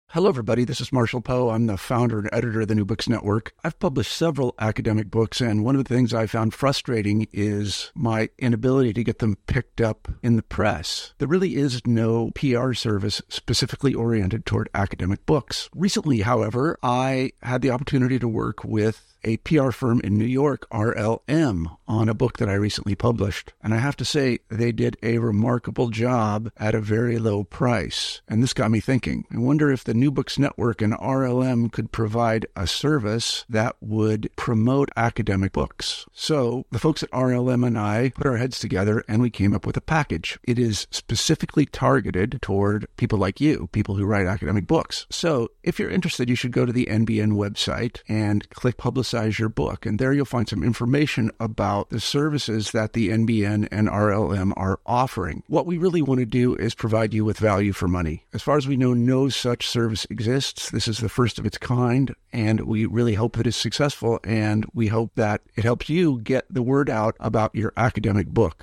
Hello, everybody. This is Marshall Poe. I'm the founder and editor of the New Books Network. I've published several academic books, and one of the things I found frustrating is my inability to get them picked up in the press. There really is no PR service specifically oriented toward academic books. Recently, however, I had the opportunity to work with a PR firm in New York, RLM, on a book that I recently published. And I have to say, they did a remarkable job at a very low price. And this got me thinking. I wonder if the New Books Network and RLM could provide a service that would promote academic books. So the folks at RLM and I put our heads together and we came up with a package. It is specifically targeted toward people like you, people who write academic books. So if you're interested, you should go to the NBN website and click Publicize Your Book. And there you'll find some information about the services that the NBN and RLM are offering. What we really want to do is provide you with value for money. As far as we know, no such service exists. This is the first of its kind, and we really hope that it's successful, and we hope that it helps you get the word out about your academic book.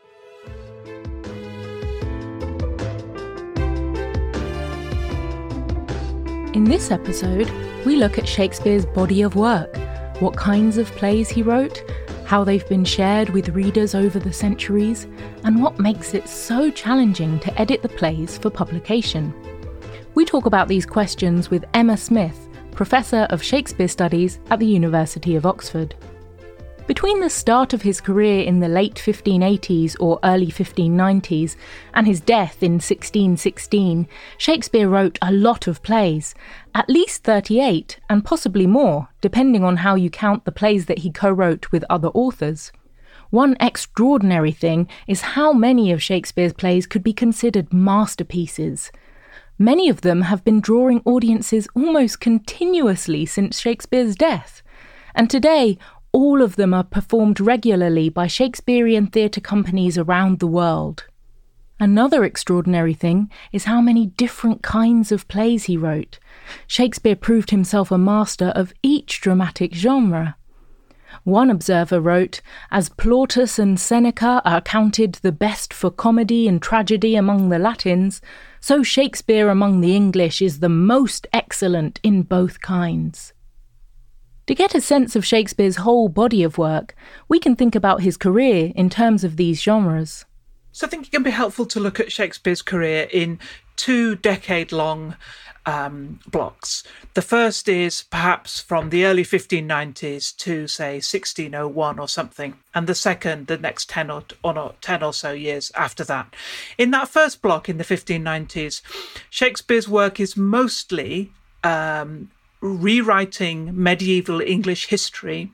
In this episode, we look at Shakespeare's body of work, what kinds of plays he wrote, how they've been shared with readers over the centuries, and what makes it so challenging to edit the plays for publication. We talk about these questions with Emma Smith, Professor of Shakespeare Studies at the University of Oxford. Between the start of his career in the late 1580s or early 1590s and his death in 1616, Shakespeare wrote a lot of plays, at least 38 and possibly more, depending on how you count the plays that he co-wrote with other authors. One extraordinary thing is how many of Shakespeare's plays could be considered masterpieces. Many of them have been drawing audiences almost continuously since Shakespeare's death, and today all of them are performed regularly by Shakespearean theatre companies around the world. Another extraordinary thing is how many different kinds of plays he wrote. Shakespeare proved himself a master of each dramatic genre. One observer wrote, "As Plautus and Seneca are counted the best for comedy and tragedy among the Latins, so Shakespeare among the English is the most excellent in both kinds." To get a sense of Shakespeare's whole body of work, we can think about his career in terms of these genres. So I think it can be helpful to look at Shakespeare's career in 2 decade-long blocks. The first is perhaps from the early 1590s to, say, 1601 or something, and the second, the next 10 or so years after that. In that first block, in the 1590s, Shakespeare's work is mostly rewriting medieval English history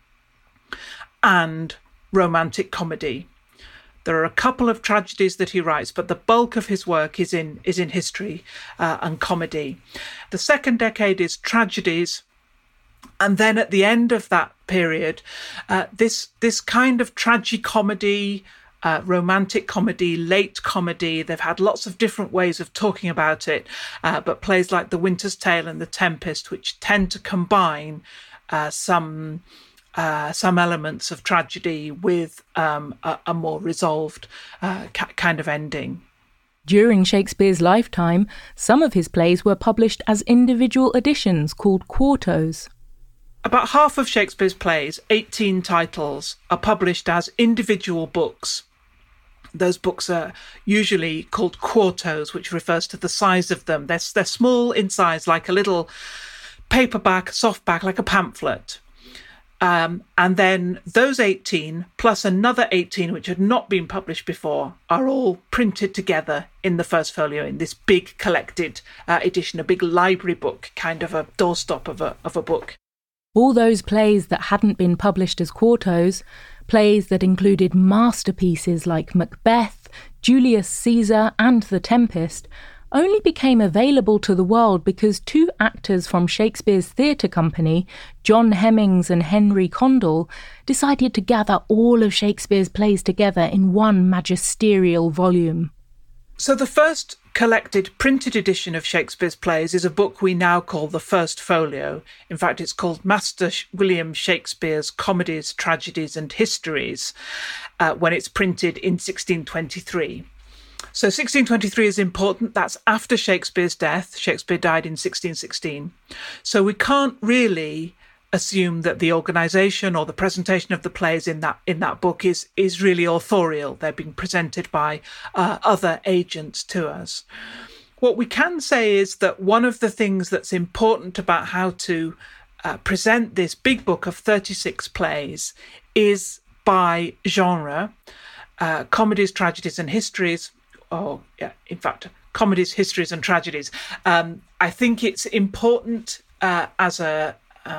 and romantic comedy. There are a couple of tragedies that he writes, but the bulk of his work is in history and comedy. The second decade is tragedies, and then at the end of that period, this kind of tragicomedy, romantic comedy, late comedy. They've had lots of different ways of talking about it, but plays like The Winter's Tale and The Tempest, which tend to combine some elements of tragedy with a more resolved kind of ending. During Shakespeare's lifetime, some of his plays were published as individual editions called quartos. About half of Shakespeare's plays, 18 titles, are published as individual books. Those books are usually called quartos, which refers to the size of them. They're small in size, like a little paperback, softback, like a pamphlet. And then those 18, plus another 18 which had not been published before, are all printed together in the first folio in this big collected edition, a big library book, kind of a doorstop of a book. All those plays that hadn't been published as quartos, plays that included masterpieces like Macbeth, Julius Caesar and The Tempest, only became available to the world because 2 actors from Shakespeare's theatre company, John Hemmings and Henry Condell, decided to gather all of Shakespeare's plays together in one magisterial volume. So the first collected printed edition of Shakespeare's plays is a book we now call the First Folio. In fact, it's called Master William Shakespeare's Comedies, Tragedies and Histories when it's printed in 1623. So 1623 is important. That's after Shakespeare's death. Shakespeare died in 1616. So we can't really assume that the organisation or the presentation of the plays in that book is really authorial. They're being presented by other agents to us. What we can say is that one of the things that's important about how to present this big book of 36 plays is by genre, comedies, tragedies and histories, comedies, histories and tragedies. I think it's important as a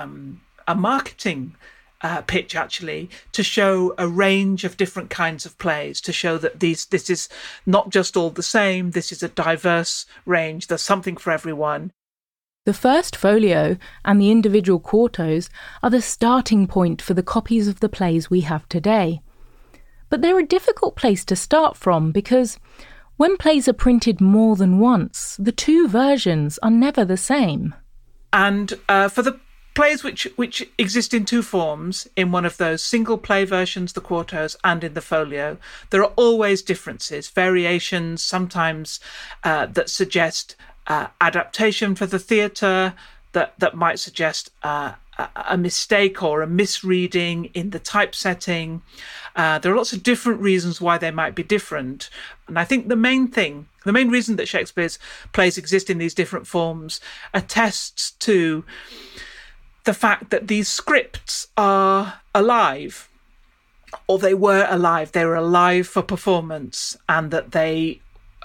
marketing pitch, actually, to show a range of different kinds of plays, to show that this is not just all the same, this is a diverse range, there's something for everyone. The first folio and the individual quartos are the starting point for the copies of the plays we have today. But they're a difficult place to start from because when plays are printed more than once, the two versions are never the same. And for the plays which exist in two forms, in one of those single play versions, the quartos, and in the folio, there are always differences, variations, sometimes that suggest adaptation for the theatre, that might suggest a mistake or a misreading in the typesetting. There are lots of different reasons why they might be different. And I think the main reason that Shakespeare's plays exist in these different forms attests to the fact that these scripts are alive, or they were alive. They were alive for performance, and that they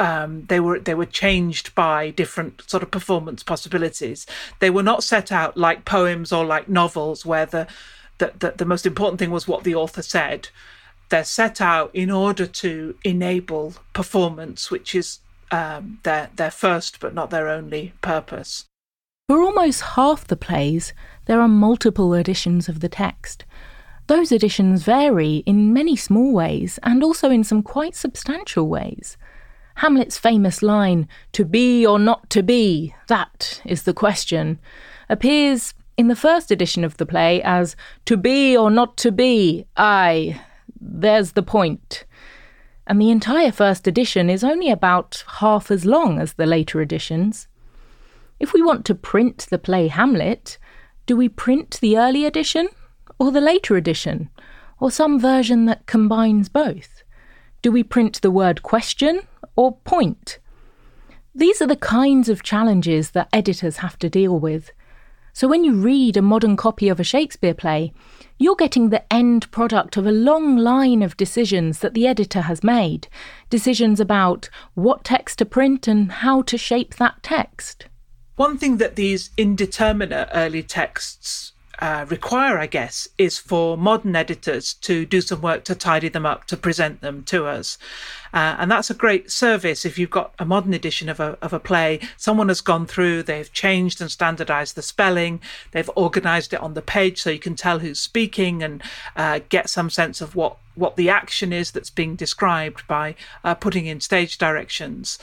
were changed by different sort of performance possibilities. They were not set out like poems or like novels, where the most important thing was what the author said. They're set out in order to enable performance, which is their first but not their only purpose. For almost half the plays, there are multiple editions of the text. Those editions vary in many small ways and also in some quite substantial ways. Hamlet's famous line, "To be or not to be, that is the question," appears in the first edition of the play as "to be or not to be, aye, there's the point." And the entire first edition is only about half as long as the later editions. If we want to print the play Hamlet, do we print the early edition or the later edition, or some version that combines both? Do we print the word question or point? These are the kinds of challenges that editors have to deal with. So when you read a modern copy of a Shakespeare play, you're getting the end product of a long line of decisions that the editor has made, decisions about what text to print and how to shape that text. One thing that these indeterminate early texts require, I guess, is for modern editors to do some work to tidy them up, to present them to us. And that's a great service if you've got a modern edition of a play. Someone has gone through, they've changed and standardized the spelling, they've organized it on the page so you can tell who's speaking and get some sense of what the action is that's being described by putting in stage directions.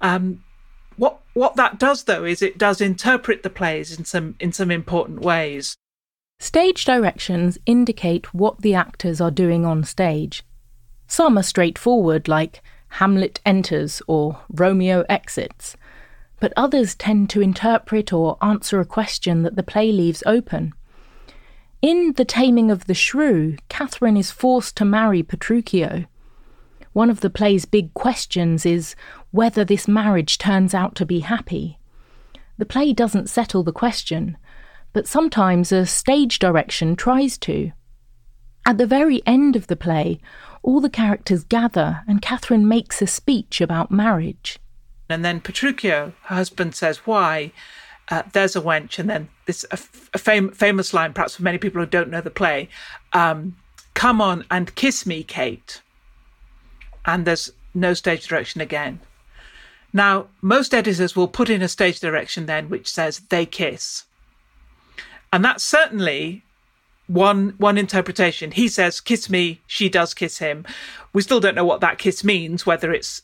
What that does, though, is it does interpret the plays in some important ways. Stage directions indicate what the actors are doing on stage. Some are straightforward, like Hamlet enters or Romeo exits, but others tend to interpret or answer a question that the play leaves open. In The Taming of the Shrew, Catherine is forced to marry Petruchio. One of the play's big questions is whether this marriage turns out to be happy. The play doesn't settle the question, but sometimes a stage direction tries to. At the very end of the play, all the characters gather and Catherine makes a speech about marriage. And then Petruchio, her husband, says, "Why? There's a wench." And then this a famous line, perhaps for many people who don't know the play, "Come on and kiss me, Kate." And there's no stage direction again. Now, most editors will put in a stage direction then which says they kiss. And that's certainly one interpretation. He says, "Kiss me," she does kiss him. We still don't know what that kiss means, whether it's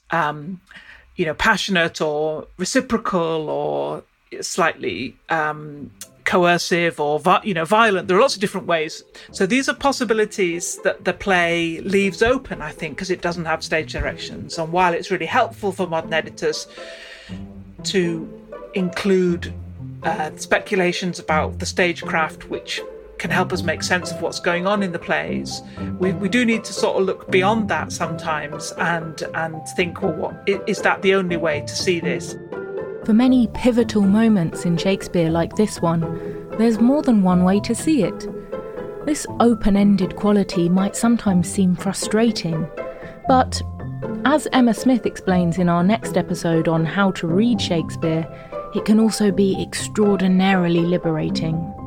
passionate or reciprocal or slightly coercive or violent. There are lots of different ways. So these are possibilities that the play leaves open, I think, because it doesn't have stage directions. And while it's really helpful for modern editors to include speculations about the stagecraft, which can help us make sense of what's going on in the plays, we do need to sort of look beyond that sometimes and think, well, is that the only way to see this? For many pivotal moments in Shakespeare like this one, there's more than one way to see it. This open-ended quality might sometimes seem frustrating, but as Emma Smith explains in our next episode on how to read Shakespeare, it can also be extraordinarily liberating.